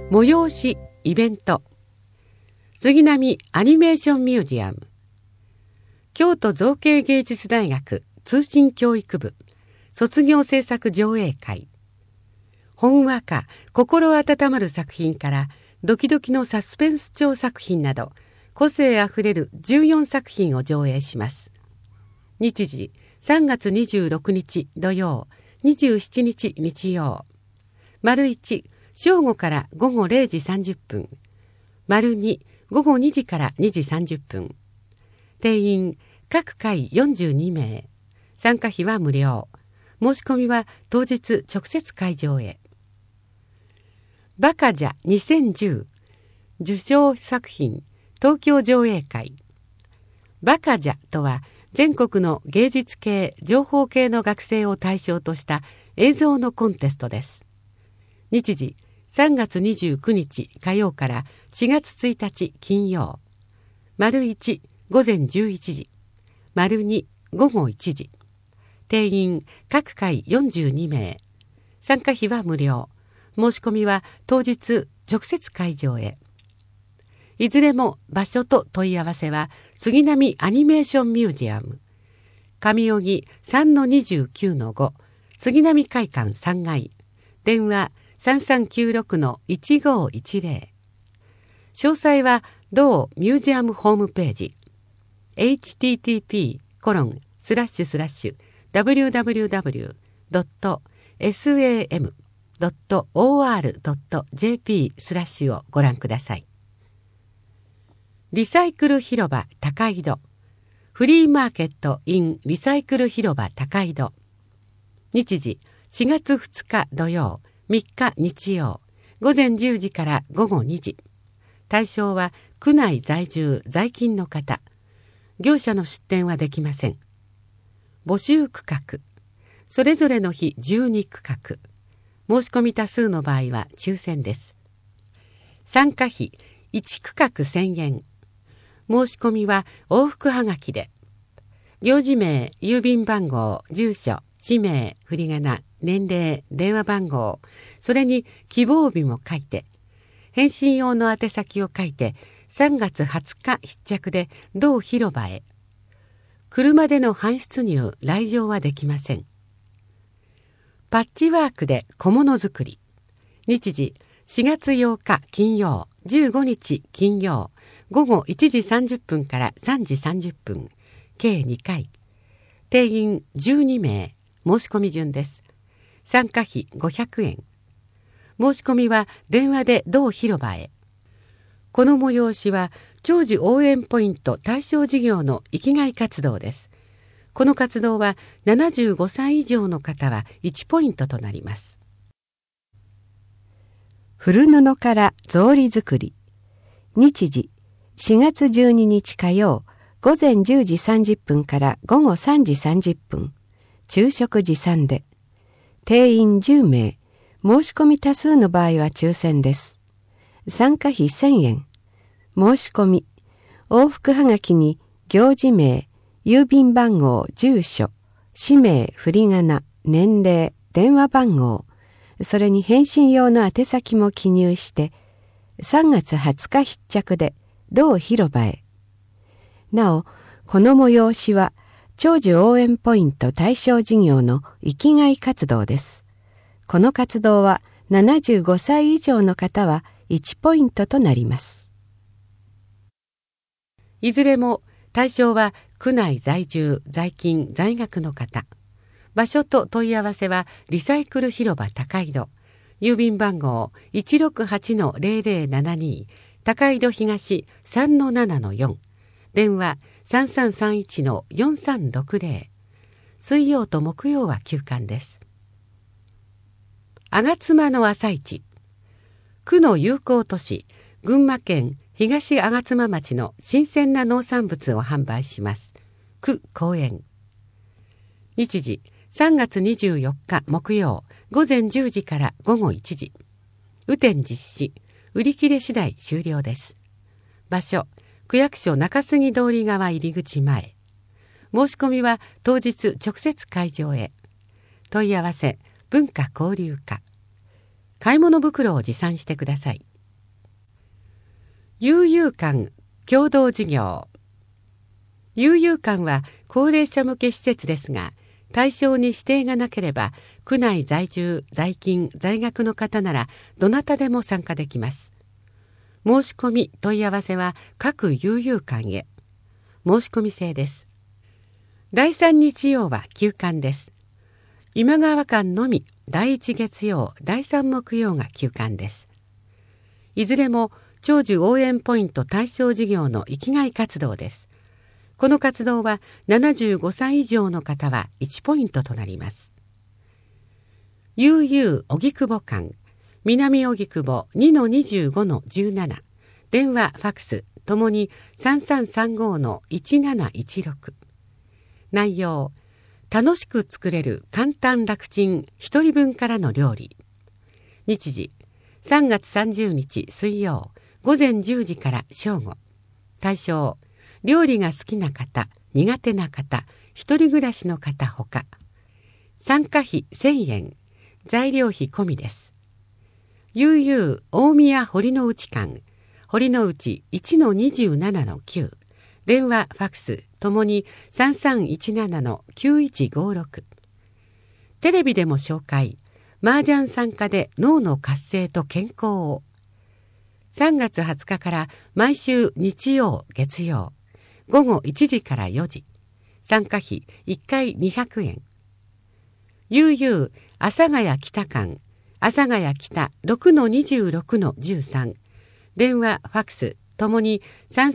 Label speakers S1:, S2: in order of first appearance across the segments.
S1: 催しイベント、杉並アニメーションミュージアム、京都造形芸術大学通信教育部卒業制作上映会、ほんわか心温まる作品からドキドキのサスペンス調作品など個性あふれる14作品を上映します。日時3月26日土曜、27日日曜。丸1、正午から午後0時30分。丸2、午後2時から2時30分。定員各回42名。参加費は無料。申し込みは当日直接会場へ。バカじゃ2010受賞作品東京上映会。バカじゃとは全国の芸術系情報系の学生を対象とした映像のコンテストです。日時3月29日火曜から4月1日金曜。丸1、午前11時。丸2、午後1時。定員各回42名。参加費は無料。申し込みは当日直接会場へ。いずれも場所と問い合わせは杉並アニメーションミュージアム、上荻 3-29-5 杉並会館3階、電話 3396-1510。 詳細は同ミュージアムホームページ http://www.sam.or.jp/ をご覧ください。リサイクル広場高井戸、フリーマーケット in リサイクル広場高井戸。日時4月2日土曜、3日日曜、午前10時から午後2時。対象は区内在住在勤の方。業者の出店はできません。募集区画、それぞれの日12区画。申し込み多数の場合は抽選です。参加費1区画1000円。申し込みは往復はがきで。行事名、郵便番号、住所、氏名、振り仮名、年齢、電話番号、それに希望日も書いて、返信用の宛先を書いて、3月20日必着で同広場へ。車での搬出入、来場はできません。パッチワークで小物作り。日時4月8日金曜、15日金曜、午後1時30分から3時30分、計2回。定員12名。申し込み順です。参加費500円。申し込みは電話で同広場へ。この催しは長寿応援ポイント対象事業の生きがい活動です。この活動は75歳以上の方は1ポイントとなります。
S2: 古布から草履作り。日時4月12日火曜、午前10時30分から午後3時30分、昼食持参で。定員10名。申し込み多数の場合は抽選です。参加費1000円。申し込み、往復はがきに行事名、郵便番号、住所、氏名、振り仮名、年齢、電話番号、それに返信用の宛先も記入して、3月20日必着で同広場へ。なお、この催しは長寿応援ポイント対象事業の生きがい活動です。この活動は75歳以上の方は1ポイントとなります。
S1: いずれも対象は区内在住在勤在学の方。場所と問い合わせはリサイクル広場高井戸、郵便番号 168-0072 高井戸東 3-7-4、電話 3331-4360。 水曜と木曜は休館です。吾妻の朝市。区の友好都市群馬県東吾妻町の新鮮な農産物を販売します。区公園。日時3月24日木曜、午前10時から午後1時。雨天実施。売り切れ次第終了です。場所、区役所中杉通り側入り口前。申し込みは当日直接会場へ。問い合わせ、文化交流課。買い物袋を持参してください。 悠々館共同事業。悠々館は高齢者向け施設ですが、対象に指定がなければ、区内在住、在勤、在学の方ならどなたでも参加できます。申し込み問い合わせは各悠々館へ。申し込み制です。第3日曜は休館です。今川館のみ第1月曜、第3木曜が休館です。いずれも長寿応援ポイント対象事業の生きがい活動です。この活動は75歳以上の方は1ポイントとなります。悠々荻窪館、南荻窪 2-25-17、電話ファクスともに 3335-1716。内容、楽しく作れる簡単楽ちん一人分からの料理。日時、3月30日水曜午前10時から正午。対象、料理が好きな方、苦手な方、一人暮らしの方ほか。参加費1000円、材料費込みです。悠々大宮堀之内館、堀之内 1-27-9、電話ファクスともに 3317-9156。テレビでも紹介、麻雀参加で脳の活性と健康を。3月20日から毎週日曜月曜午後1時から4時。参加費1回200円。悠々阿佐ヶ谷北館、阿佐ヶ谷北 6-26-13、電話ファクスともに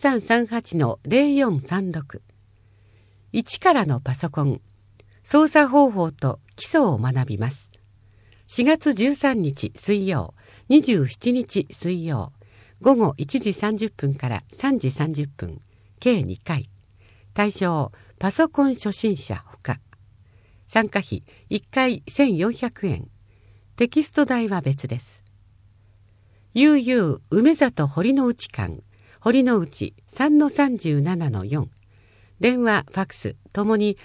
S1: 3338-0436。一からのパソコン、操作方法と基礎を学びます。4月13日水曜、27日水曜、午後1時30分から3時30分、計2回。対象、パソコン初心者ほか。参加費1回1400円。テキスト代は別です。悠々梅里堀之内館、堀之内 3-37-4、電話ファクスともに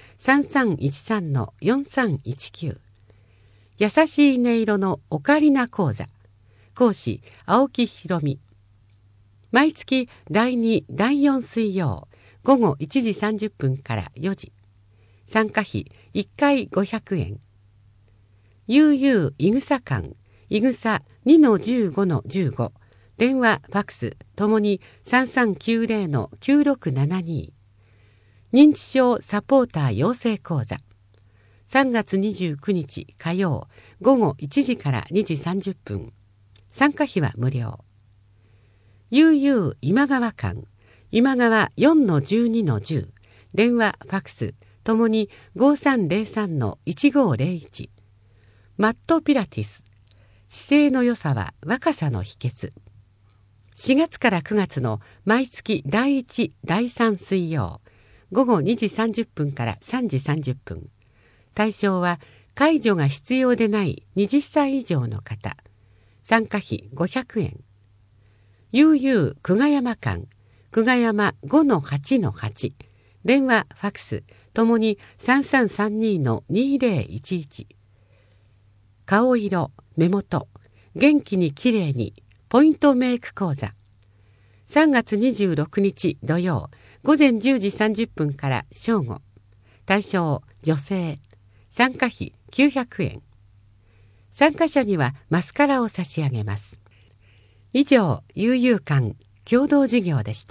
S1: 3313-4319。優しい音色のオカリナ講座。講師青木ひろみ。毎月第2、第4水曜午後1時30分から4時。参加費1回500円。悠々いぐさ館、いぐさ 2-15-15、電話ファクスともに 3390-9672。認知症サポーター養成講座。3月29日火曜午後1時から2時30分。参加費は無料。悠々今川館、今川 4-12-10、電話ファクスともに 5303-1501。マットピラティス、姿勢の良さは若さの秘訣。4月から9月の毎月第1、第3水曜午後2時30分から3時30分。対象は介助が必要でない20歳以上の方。参加費500円。悠々久我山館、久我山 5-8-8、電話ファクスともに 3332-2011。顔色、目元、元気にきれいにポイントメイク講座。3月26日土曜午前10時30分から正午。対象女性。参加費900円。参加者にはマスカラを差し上げます。以上、悠々館共同事業でした。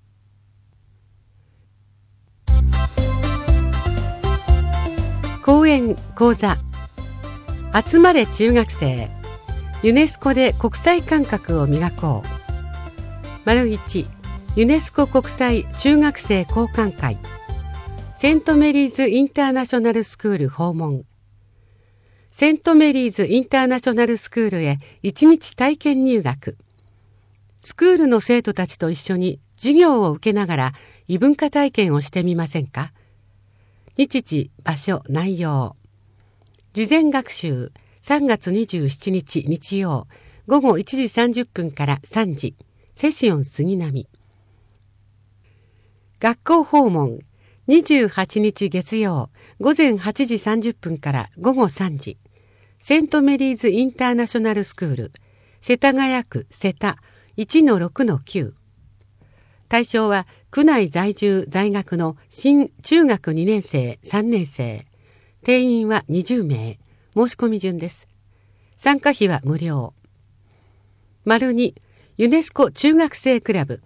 S1: 講演講座、集まれ中学生、ユネスコで国際感覚を磨こう。丸1、ユネスコ国際中学生交換会、セントメリーズインターナショナルスクール訪問。セントメリーズインターナショナルスクールへ1日体験入学。スクールの生徒たちと一緒に授業を受けながら異文化体験をしてみませんか。日時、場所、内容。事前学習3月27日日曜午後1時30分から3時、セシオン杉並。学校訪問28日月曜午前8時30分から午後3時、セントメリーズインターナショナルスクール、世田谷区瀬田 1-6-9。対象は区内在住在学の新中学2年生3年生。定員は20名。申し込み順です。参加費は無料。2、ユネスコ中学生クラブ。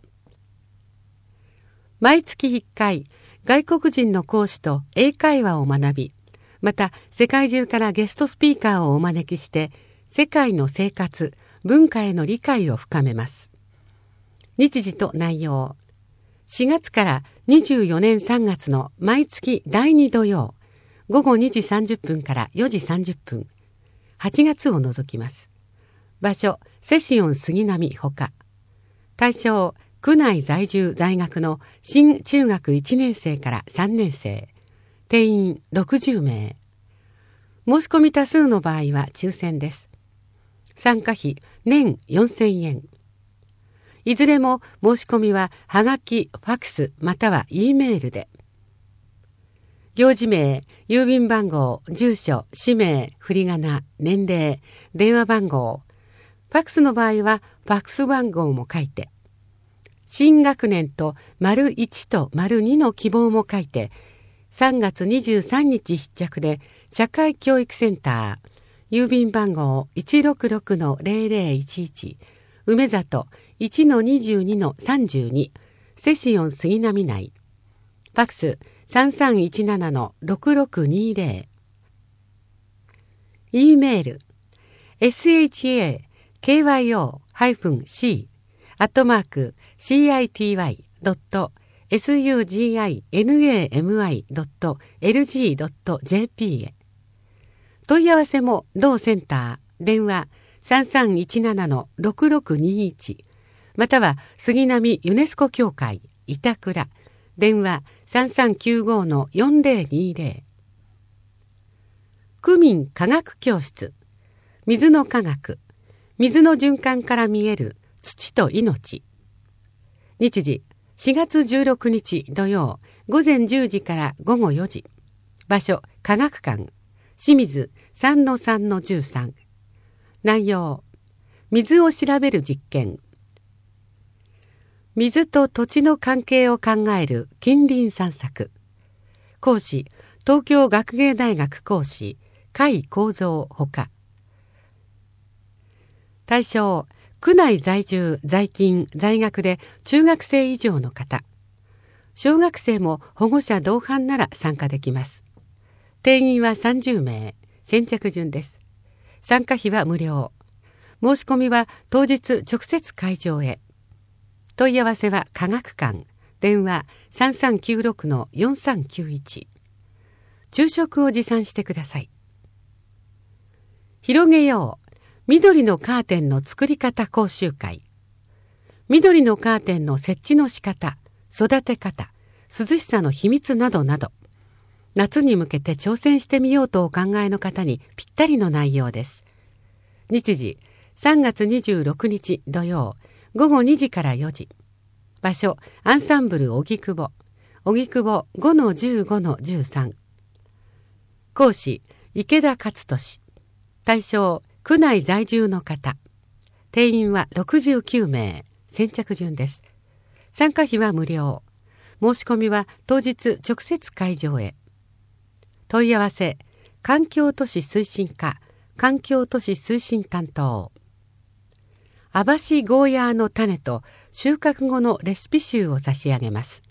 S1: 毎月1回、外国人の講師と英会話を学び、また世界中からゲストスピーカーをお招きして、世界の生活、文化への理解を深めます。日時と内容。4月から24年3月の毎月第2土曜、午後2時30分から4時30分。8月を除きます。場所、セシオン杉並ほか。対象、区内在住在学の新中学1年生から3年生。定員60名。申し込み多数の場合は抽選です。参加費年4000円。いずれも申し込みははがき、ファクスまたは E メールで。行事名、郵便番号、住所、氏名、振り仮名、年齢、電話番号。ファクスの場合はファクス番号も書いて。新学年と①と②の希望も書いて、3月23日必着で社会教育センター、郵便番号 166-0011、梅里 1-22-32、セシオン杉並内。ファクス 3317-6620。E メール shaka-c-city.suginami.lg.jp へ。問い合わせも同センター、電話 3317-6621、または杉並ユネスコ協会板倉、電話 3395-4020。区民科学教室、水の科学、水の循環から見える土と命。日時、4月16日土曜、午前10時から午後4時。場所、科学館、清水 3-3-13。内容、水を調べる実験。水と土地の関係を考える近隣散策。講師、東京学芸大学講師、甲斐幸三ほか。対象、区内在住、在勤、在学で中学生以上の方。小学生も保護者同伴なら参加できます。定員は30名。先着順です。参加費は無料。申し込みは当日直接会場へ。問い合わせは科学館。電話 3396-4391。昼食を持参してください。広げよう。緑のカーテンの作り方講習会。緑のカーテンの設置の仕方、育て方、涼しさの秘密などなど、夏に向けて挑戦してみようとお考えの方にぴったりの内容です。日時、3月26日土曜、午後2時から4時。場所、アンサンブル荻窪。荻窪 5-15-13。講師、池田勝利。対象、区内在住の方。定員は69名。先着順です。参加費は無料。申し込みは当日直接会場へ。問い合わせ、環境都市推進課、環境都市推進担当。網走ゴーヤーの種と収穫後のレシピ集を差し上げます。